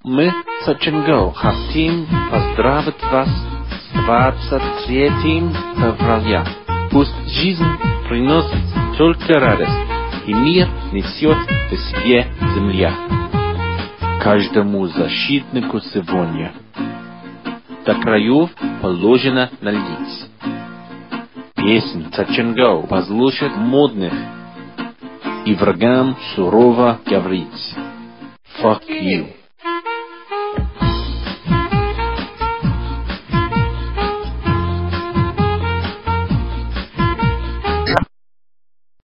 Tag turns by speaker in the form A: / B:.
A: Мы, Саченго, хотим поздравить вас с 23 февраля. Пусть жизнь приносит только радость, и мир несет в себе земля. Каждому защитнику сегодня до краев положено налить. Песнь Саченго послушать модных и врагам сурово говорить. Fuck you.